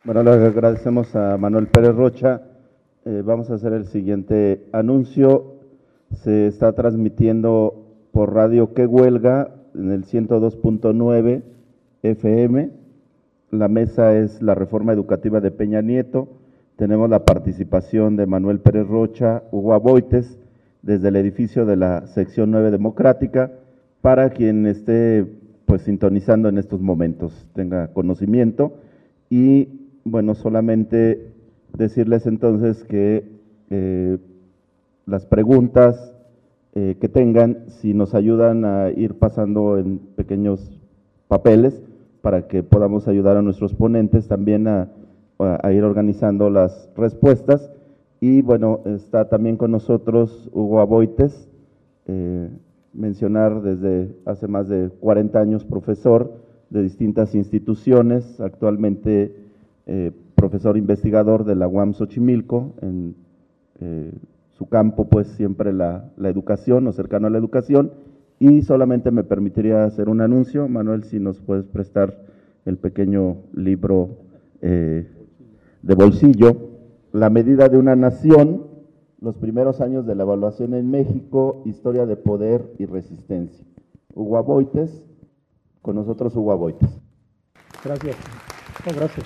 Bueno, le agradecemos a Manuel Pérez Rocha. Vamos a hacer el siguiente anuncio. Se está transmitiendo por Radio Que Huelga en el 102.9 FM. La mesa es la reforma educativa de Peña Nieto. Tenemos la participación de Manuel Pérez Rocha, Hugo Aboites, desde el edificio de la sección 9 democrática, para quien esté pues sintonizando en estos momentos, tenga conocimiento. Y bueno, solamente decirles entonces que las preguntas que tengan, si nos ayudan a ir pasando en pequeños papeles para que podamos ayudar a nuestros ponentes también a ir organizando las respuestas. Y bueno, está también con nosotros Hugo Aboites, mencionar desde hace más de 40 años profesor de distintas instituciones, actualmente profesor investigador de la UAM Xochimilco, en su campo pues siempre la educación o cercano a la educación. Y solamente me permitiría hacer un anuncio, Manuel, si nos puedes prestar el pequeño libro de bolsillo, La medida de una nación, los primeros años de la evaluación en México, historia de poder y resistencia. Hugo Aboites, con nosotros Hugo Aboites. Gracias. Oh, gracias.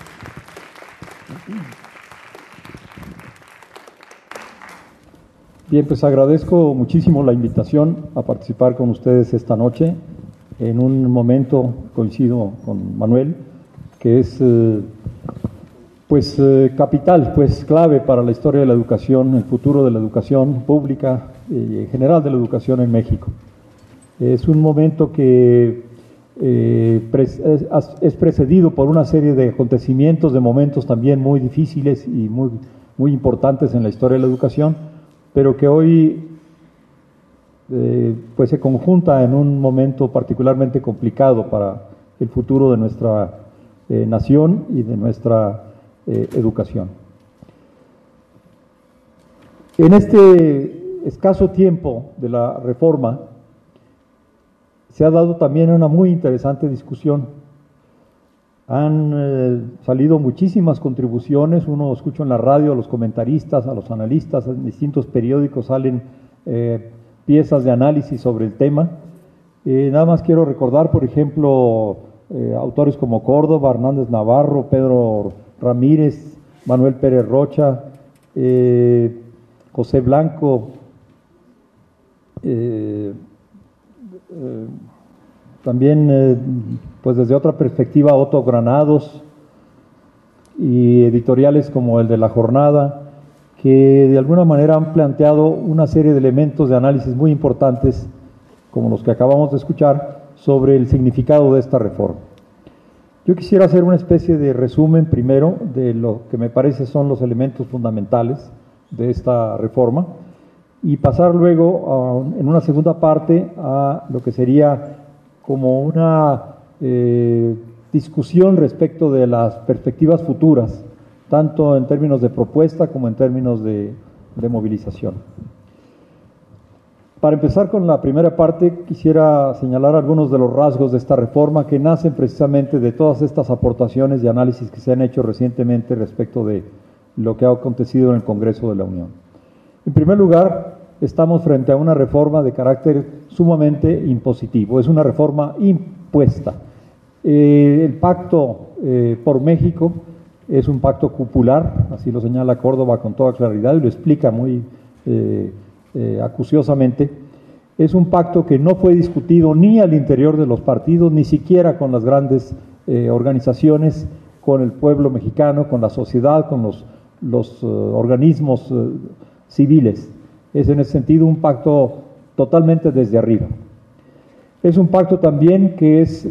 Bien, pues agradezco muchísimo la invitación a participar con ustedes esta noche. En un momento coincido con Manuel, que es capital, pues clave para la historia de la educación, el futuro de la educación pública y en general de la educación en México. Es un momento que es precedido por una serie de acontecimientos, de momentos también muy difíciles y muy importantes en la historia de la educación, pero que hoy pues se conjunta en un momento particularmente complicado para el futuro de nuestra nación y de nuestra educación. En este escaso tiempo de la reforma se ha dado también una muy interesante discusión. Han salido muchísimas contribuciones, uno escucha en la radio a los comentaristas, a los analistas, en distintos periódicos salen piezas de análisis sobre el tema. Nada más quiero recordar, por ejemplo, autores como Córdoba, Hernández Navarro, Pedro Ramírez, Manuel Pérez Rocha, José Blanco, también pues desde otra perspectiva Otto Granados y editoriales como el de La Jornada, que de alguna manera han planteado una serie de elementos de análisis muy importantes, como los que acabamos de escuchar, sobre el significado de esta reforma. Yo quisiera hacer una especie de resumen primero de lo que me parece son los elementos fundamentales de esta reforma y pasar luego en una segunda parte a lo que sería como una discusión respecto de las perspectivas futuras, tanto en términos de propuesta como en términos de movilización. Para empezar con la primera parte, quisiera señalar algunos de los rasgos de esta reforma que nacen precisamente de todas estas aportaciones y análisis que se han hecho recientemente respecto de lo que ha acontecido en el Congreso de la Unión. En primer lugar, estamos frente a una reforma de carácter sumamente impositivo, es una reforma impuesta. El pacto por México es un pacto cupular, así lo señala Córdoba con toda claridad y lo explica muy acuciosamente. Es un pacto que no fue discutido ni al interior de los partidos, ni siquiera con las grandes organizaciones, con el pueblo mexicano, con la sociedad, con los organismos civiles. Es en ese sentido un pacto totalmente desde arriba. Es un pacto también que es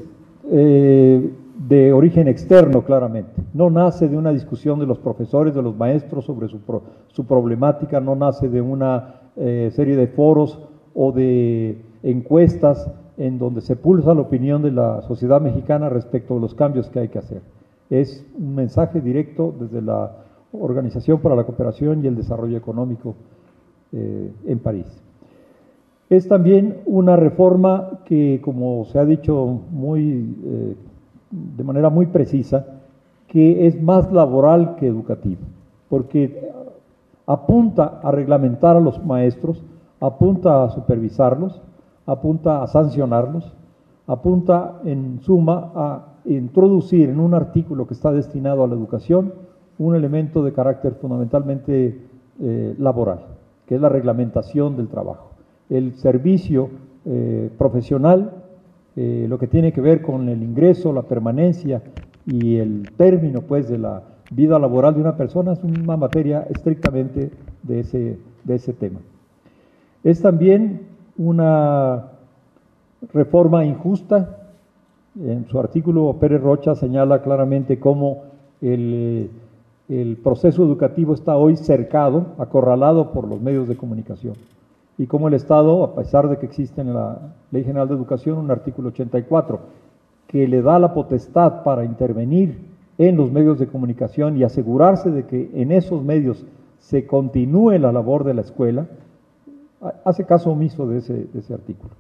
de origen externo, claramente. No nace de una discusión de los profesores, de los maestros sobre su problemática, no nace de una serie de foros o de encuestas en donde se pulsa la opinión de la sociedad mexicana respecto a los cambios que hay que hacer. Es un mensaje directo desde la Organización para la Cooperación y el Desarrollo Económico en París. Es también una reforma que, como se ha dicho de manera muy precisa, que es más laboral que educativo, porque apunta a reglamentar a los maestros, apunta a supervisarlos, apunta a sancionarlos, apunta en suma a introducir en un artículo que está destinado a la educación un elemento de carácter fundamentalmente laboral, que es la reglamentación del trabajo. El servicio profesional, lo que tiene que ver con el ingreso, la permanencia y el término pues de la vida laboral de una persona, es una materia estrictamente de ese tema. Es también una reforma injusta. En su artículo, Pérez Rocha señala claramente cómo el proceso educativo está hoy cercado, acorralado por los medios de comunicación, y cómo el Estado, a pesar de que existe en la Ley General de Educación un artículo 84 que le da la potestad para intervenir en los medios de comunicación y asegurarse de que en esos medios se continúe la labor de la escuela, hace caso omiso de ese artículo.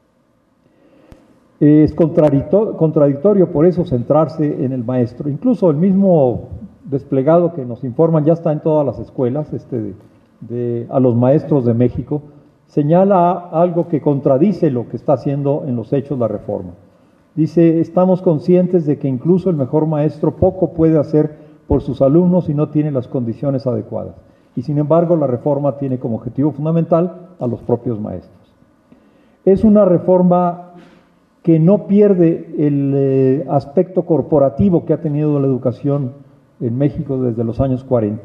Es contradictorio por eso centrarse en el maestro. Incluso el mismo desplegado que nos informan ya está en todas las escuelas, a los maestros de México, señala algo que contradice lo que está haciendo en los hechos la reforma. Dice, estamos conscientes de que incluso el mejor maestro poco puede hacer por sus alumnos si no tiene las condiciones adecuadas. Y sin embargo, la reforma tiene como objetivo fundamental a los propios maestros. Es una reforma que no pierde el aspecto corporativo que ha tenido la educación en México desde los años 40.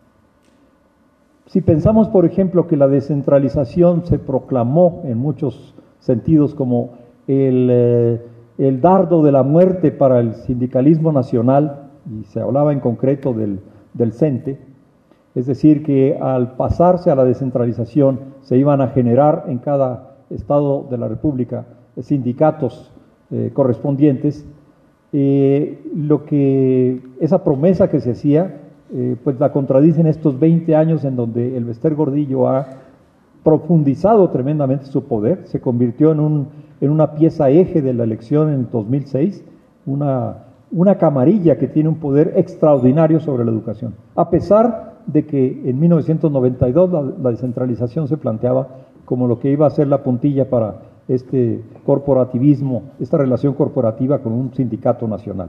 Si pensamos, por ejemplo, que la descentralización se proclamó en muchos sentidos como el dardo de la muerte para el sindicalismo nacional, y se hablaba en concreto del CENTE, es decir, que al pasarse a la descentralización se iban a generar en cada estado de la República sindicatos correspondientes, esa promesa que se hacía, pues la contradicen estos 20 años en donde el Bester Gordillo ha profundizado tremendamente su poder, se convirtió en una pieza eje de la elección en 2006, una camarilla que tiene un poder extraordinario sobre la educación, a pesar de que en 1992 la descentralización se planteaba como lo que iba a ser la puntilla para este corporativismo, esta relación corporativa con un sindicato nacional.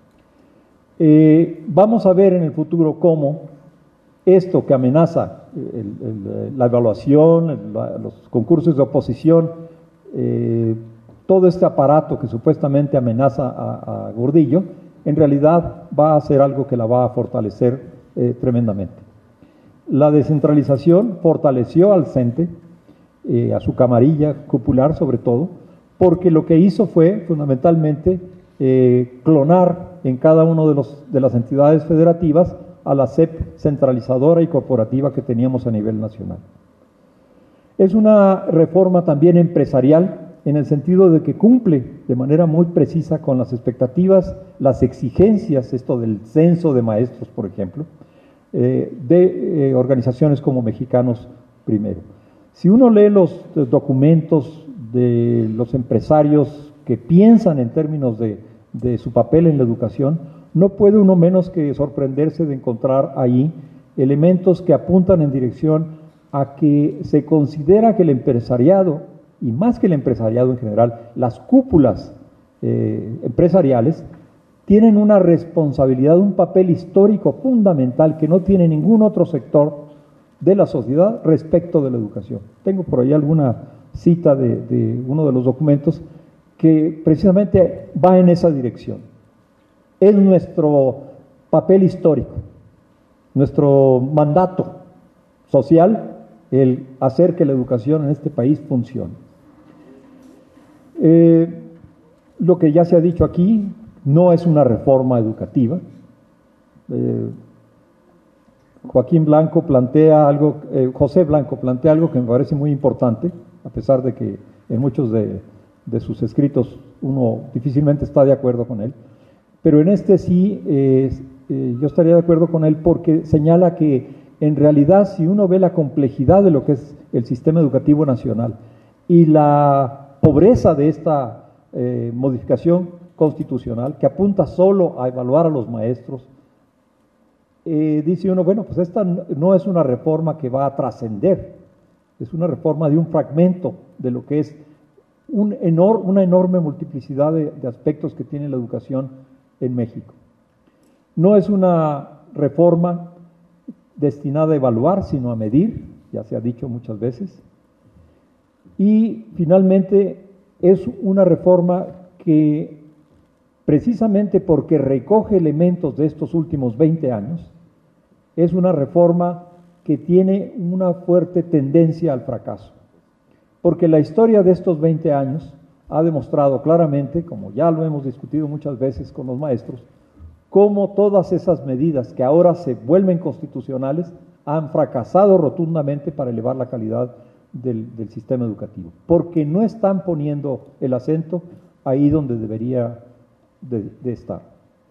Vamos a ver en el futuro cómo esto que amenaza la evaluación, los concursos de oposición, todo este aparato que supuestamente amenaza a Gordillo, en realidad va a ser algo que la va a fortalecer tremendamente. La descentralización fortaleció al CENTE, a su camarilla cupular sobre todo, porque lo que hizo fue fundamentalmente clonar en cada una de las entidades federativas a la SEP centralizadora y corporativa que teníamos a nivel nacional. Es una reforma también empresarial en el sentido de que cumple de manera muy precisa con las expectativas, las exigencias, esto del censo de maestros, por ejemplo, de organizaciones como Mexicanos Primero. Si uno lee los documentos de los empresarios que piensan en términos de su papel en la educación, no puede uno menos que sorprenderse de encontrar ahí elementos que apuntan en dirección a que se considera que el empresariado, y más que el empresariado en general, las cúpulas empresariales, tienen una responsabilidad, un papel histórico fundamental que no tiene ningún otro sector de la sociedad respecto de la educación. Tengo por ahí alguna cita de uno de los documentos que precisamente va en esa dirección. Es nuestro papel histórico, nuestro mandato social, el hacer que la educación en este país funcione. Lo que ya se ha dicho aquí no es una reforma educativa. José Blanco plantea algo que me parece muy importante, a pesar de que en muchos de sus escritos uno difícilmente está de acuerdo con él, pero en este sí yo estaría de acuerdo con él porque señala que en realidad si uno ve la complejidad de lo que es el sistema educativo nacional y la pobreza de esta modificación constitucional que apunta solo a evaluar a los maestros, dice uno, bueno, pues esta no es una reforma que va a trascender, es una reforma de un fragmento de lo que es una enorme multiplicidad de aspectos que tiene la educación en México. No es una reforma destinada a evaluar, sino a medir, ya se ha dicho muchas veces. Y finalmente es una reforma que, precisamente porque recoge elementos de estos últimos 20 años, es una reforma que tiene una fuerte tendencia al fracaso. Porque la historia de estos 20 años ha demostrado claramente, como ya lo hemos discutido muchas veces con los maestros, cómo todas esas medidas que ahora se vuelven constitucionales han fracasado rotundamente para elevar la calidad del sistema educativo, porque no están poniendo el acento ahí donde debería de estar.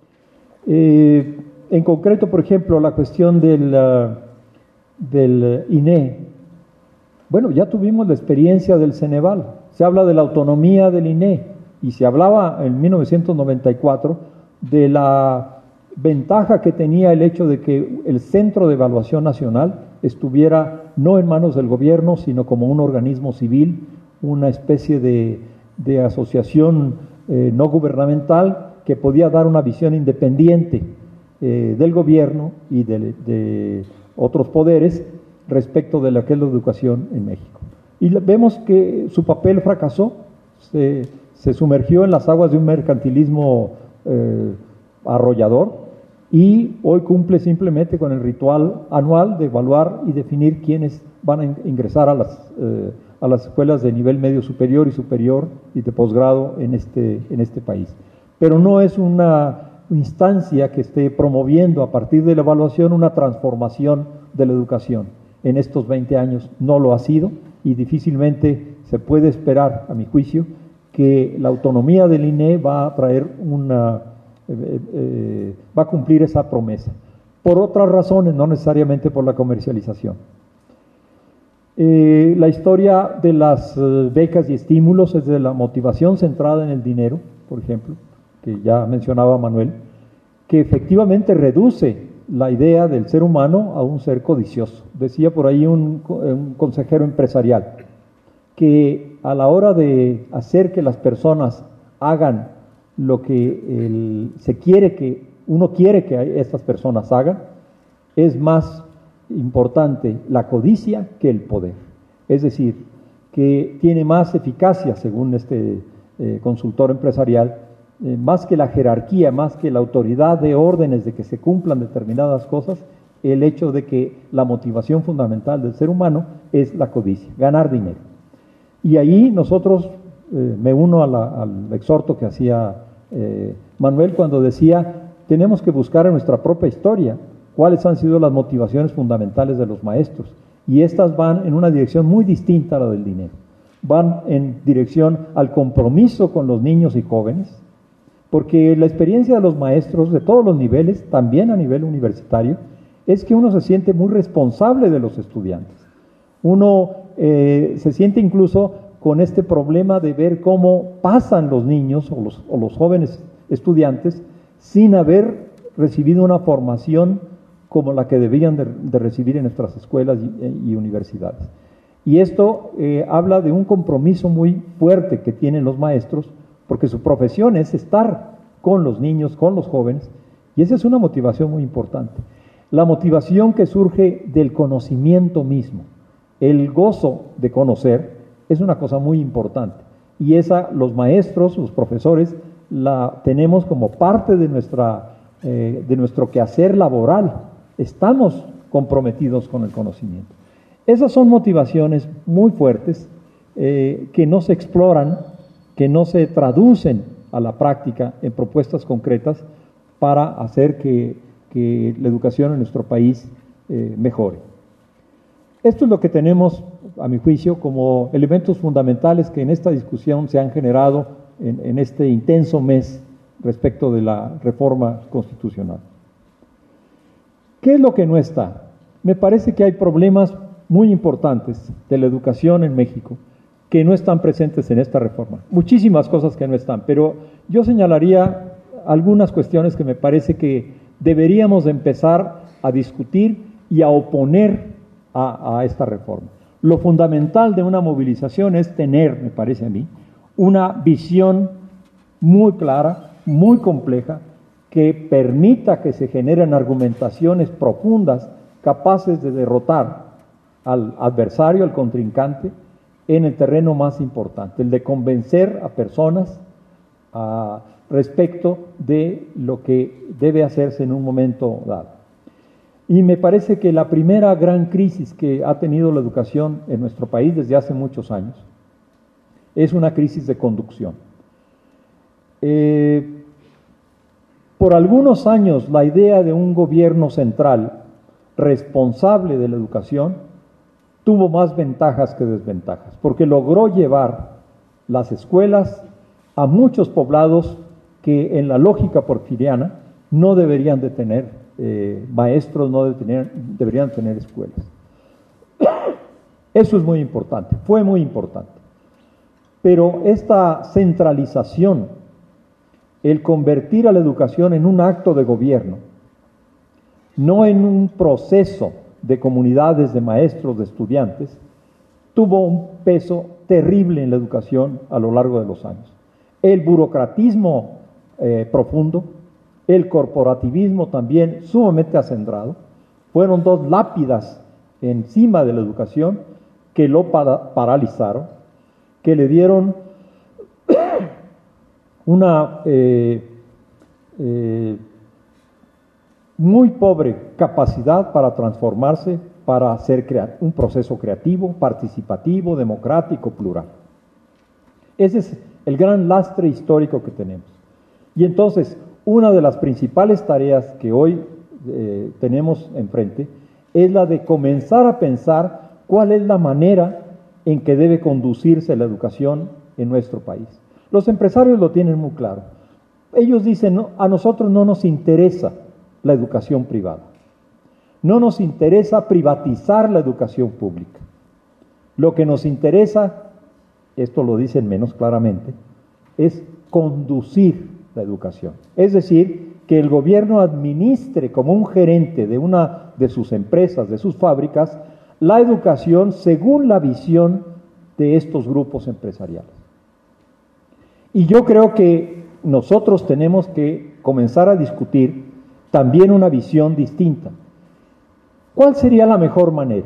En concreto, por ejemplo, la cuestión del INE. Bueno, ya tuvimos la experiencia del Ceneval, se habla de la autonomía del INE y se hablaba en 1994 de la ventaja que tenía el hecho de que el Centro de Evaluación Nacional estuviera no en manos del gobierno, sino como un organismo civil, una especie de asociación no gubernamental que podía dar una visión independiente del gobierno y de otros poderes respecto de lo que es la educación en México. Y vemos que su papel fracasó, se sumergió en las aguas de un mercantilismo arrollador, y hoy cumple simplemente con el ritual anual de evaluar y definir quiénes van a ingresar a las escuelas de nivel medio superior y de posgrado en este país. Pero no es una instancia que esté promoviendo a partir de la evaluación una transformación de la educación. En estos 20 años no lo ha sido y difícilmente se puede esperar, a mi juicio, que la autonomía del INE va a traer va a cumplir esa promesa, por otras razones, no necesariamente por la comercialización. La historia de las becas y estímulos es de la motivación centrada en el dinero, por ejemplo, que ya mencionaba Manuel, que efectivamente reduce la idea del ser humano a un ser codicioso. Decía por ahí un consejero empresarial que a la hora de hacer que las personas hagan lo que uno quiere que estas personas hagan, es más importante la codicia que el poder. Es decir, que tiene más eficacia, según este consultor empresarial, más que la jerarquía, más que la autoridad de órdenes de que se cumplan determinadas cosas, el hecho de que la motivación fundamental del ser humano es la codicia, ganar dinero. Y ahí nosotros, me uno al exhorto que hacía Manuel cuando decía, tenemos que buscar en nuestra propia historia cuáles han sido las motivaciones fundamentales de los maestros, y estas van en una dirección muy distinta a la del dinero. Van en dirección al compromiso con los niños y jóvenes, porque la experiencia de los maestros de todos los niveles, también a nivel universitario, es que uno se siente muy responsable de los estudiantes. Uno se siente incluso con este problema de ver cómo pasan los niños o los jóvenes estudiantes sin haber recibido una formación como la que debían de recibir en nuestras escuelas y universidades. Y esto habla de un compromiso muy fuerte que tienen los maestros, porque su profesión es estar con los niños, con los jóvenes, y esa es una motivación muy importante. La motivación que surge del conocimiento mismo, el gozo de conocer, es una cosa muy importante, y esa los maestros, los profesores, la tenemos como parte de nuestro quehacer laboral. Estamos comprometidos con el conocimiento. Esas son motivaciones muy fuertes que no se exploran, que no se traducen a la práctica en propuestas concretas para hacer que la educación en nuestro país mejore. Esto es lo que tenemos, a mi juicio, como elementos fundamentales que en esta discusión se han generado en este intenso mes respecto de la reforma constitucional. ¿Qué es lo que no está? Me parece que hay problemas muy importantes de la educación en México que no están presentes en esta reforma. Muchísimas cosas que no están, pero yo señalaría algunas cuestiones que me parece que deberíamos empezar a discutir y a oponer a esta reforma. Lo fundamental de una movilización es tener, me parece a mí, una visión muy clara, muy compleja, que permita que se generen argumentaciones profundas capaces de derrotar al adversario, al contrincante, en el terreno más importante, el de convencer a personas respecto de lo que debe hacerse en un momento dado. Y me parece que la primera gran crisis que ha tenido la educación en nuestro país desde hace muchos años es una crisis de conducción. Por algunos años la idea de un gobierno central responsable de la educación tuvo más ventajas que desventajas, porque logró llevar las escuelas a muchos poblados que en la lógica porfiriana no deberían de tener maestros, no deberían tener escuelas. Eso es muy importante, fue muy importante. Pero esta centralización, el convertir a la educación en un acto de gobierno, no en un proceso de comunidades de maestros, de estudiantes, tuvo un peso terrible en la educación a lo largo de los años. El burocratismo profundo, el corporativismo también sumamente acendrado, fueron dos lápidas encima de la educación que lo paralizaron, que le dieron una muy pobre capacidad para transformarse, para hacer un proceso creativo, participativo, democrático, plural. Ese es el gran lastre histórico que tenemos. Y entonces, una de las principales tareas que hoy tenemos enfrente es la de comenzar a pensar cuál es la manera en que debe conducirse la educación en nuestro país. Los empresarios lo tienen muy claro. Ellos dicen, no, a nosotros no nos interesa la educación privada. No nos interesa privatizar la educación pública. Lo que nos interesa, esto lo dicen menos claramente, es conducir la educación. Es decir, que el gobierno administre como un gerente de una de sus empresas, de sus fábricas, la educación según la visión de estos grupos empresariales. Y yo creo que nosotros tenemos que comenzar a discutir también una visión distinta. ¿Cuál sería la mejor manera?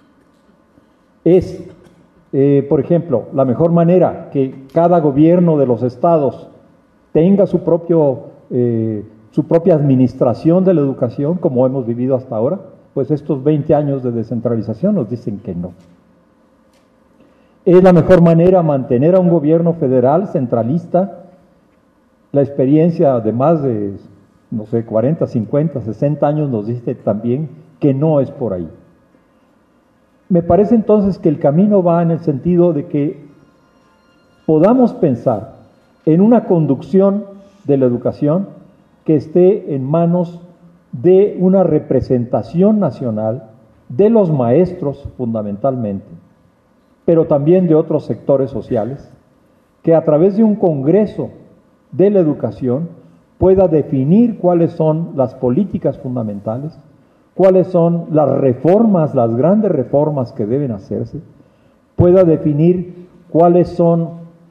Es, por ejemplo, la mejor manera que cada gobierno de los estados tenga su propia administración de la educación, como hemos vivido hasta ahora. Pues estos 20 años de descentralización nos dicen que no. ¿Es la mejor manera mantener a un gobierno federal centralista? La experiencia de más de, 40, 50, 60 años nos dice también que no es por ahí. Me parece entonces que el camino va en el sentido de que podamos pensar en una conducción de la educación que esté en manos de una representación nacional, de los maestros fundamentalmente, pero también de otros sectores sociales, que a través de un congreso de la educación pueda definir cuáles son las políticas fundamentales, cuáles son las reformas, las grandes reformas que deben hacerse, pueda definir cuáles son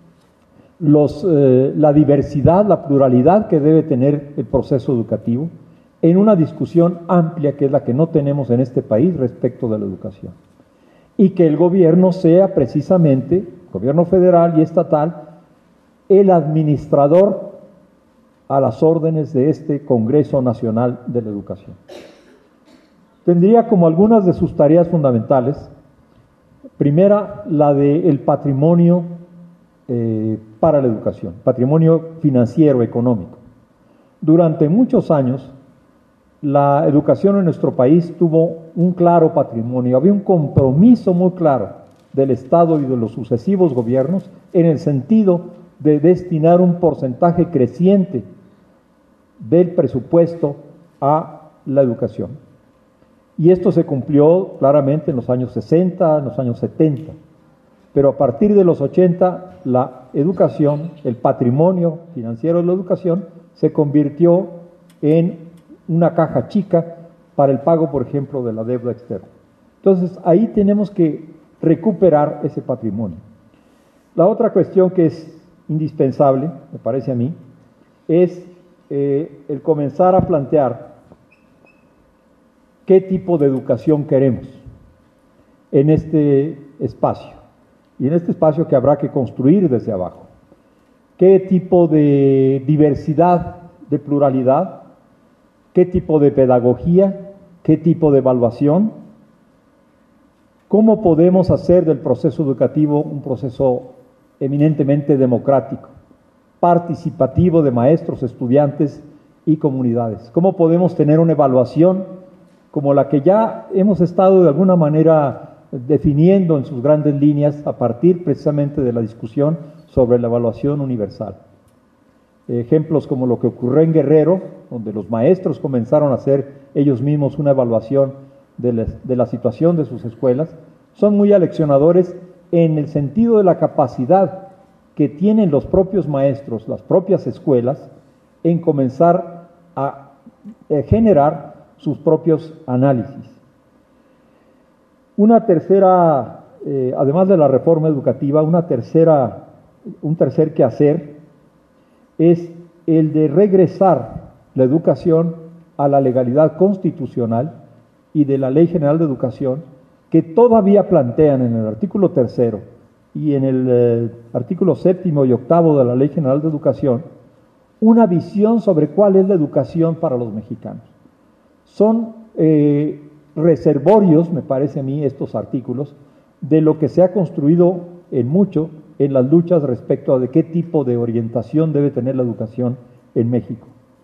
la diversidad, la pluralidad que debe tener el proceso educativo, en una discusión amplia que es la que no tenemos en este país respecto de la educación. Y que el gobierno sea precisamente, gobierno federal y estatal, el administrador a las órdenes de este Congreso Nacional de la Educación. Tendría como algunas de sus tareas fundamentales, primera, la del patrimonio para la educación, patrimonio financiero, económico. Durante muchos años, la educación en nuestro país tuvo un claro patrimonio, había un compromiso muy claro del Estado y de los sucesivos gobiernos en el sentido de destinar un porcentaje creciente del presupuesto a la educación. Y esto se cumplió claramente en los años 60, en los años 70. pero a partir de los 80 la educación, el patrimonio financiero de la educación se convirtió en una caja chica para el pago, por ejemplo, de la deuda externa. Entonces, ahí tenemos que recuperar ese patrimonio. La otra cuestión que es indispensable, me parece a mí, es el comenzar a plantear qué tipo de educación queremos en este espacio, y en este espacio que habrá que construir desde abajo. ¿Qué tipo de diversidad, de pluralidad? ¿Qué tipo de pedagogía? ¿Qué tipo de evaluación? ¿Cómo podemos hacer del proceso educativo un proceso eminentemente democrático, participativo de maestros, estudiantes y comunidades? ¿Cómo podemos tener una evaluación como la que ya hemos estado de alguna manera definiendo en sus grandes líneas a partir precisamente de la discusión sobre la evaluación universal? Ejemplos como lo que ocurrió en Guerrero, donde los maestros comenzaron a hacer ellos mismos una evaluación de la situación de sus escuelas, son muy aleccionadores en el sentido de la capacidad que tienen los propios maestros, las propias escuelas, en comenzar a generar sus propios análisis. Una tercera, además de la reforma educativa, un tercer quehacer es el de regresar la educación a la legalidad constitucional y de la Ley General de Educación, que todavía plantean en el artículo 3 y en el artículo 7 y 8 de la Ley General de Educación, una visión sobre cuál es la educación para los mexicanos. Son reservorios, me parece a mí, estos artículos, de lo que se ha construido en mucho en las luchas respecto a de qué tipo de orientación debe tener la educación en México.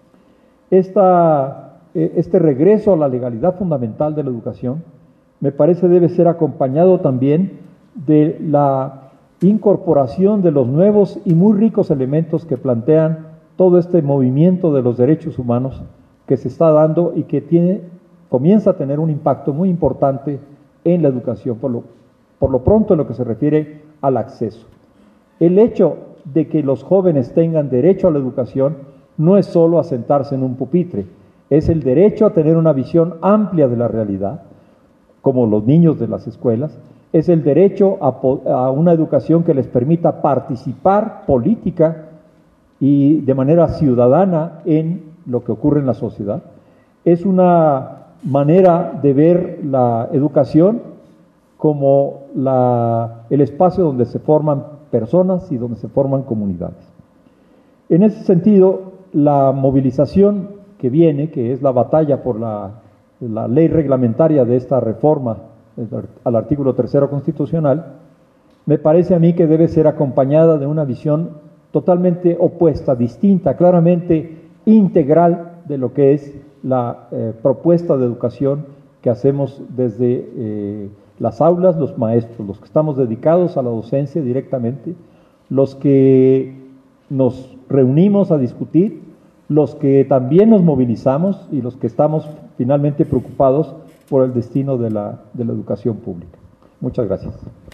Este regreso a la legalidad fundamental de la educación, me parece debe ser acompañado también de la incorporación de los nuevos y muy ricos elementos que plantean todo este movimiento de los derechos humanos que se está dando y que comienza a tener un impacto muy importante en la educación, por lo pronto en lo que se refiere al acceso. El hecho de que los jóvenes tengan derecho a la educación no es solo a sentarse en un pupitre, es el derecho a tener una visión amplia de la realidad, como los niños de las escuelas, es el derecho a una educación que les permita participar política y de manera ciudadana en lo que ocurre en la sociedad. Es una manera de ver la educación como el espacio donde se forman personas y donde se forman comunidades. En ese sentido, la movilización que viene, que es la batalla por la ley reglamentaria de esta reforma al artículo 3 constitucional, me parece a mí que debe ser acompañada de una visión totalmente opuesta, distinta, claramente integral de lo que es la propuesta de educación que hacemos desde las aulas, los maestros, los que estamos dedicados a la docencia directamente, los que nos reunimos a discutir, los que también nos movilizamos y los que estamos finalmente preocupados por el destino de la educación pública. Muchas gracias.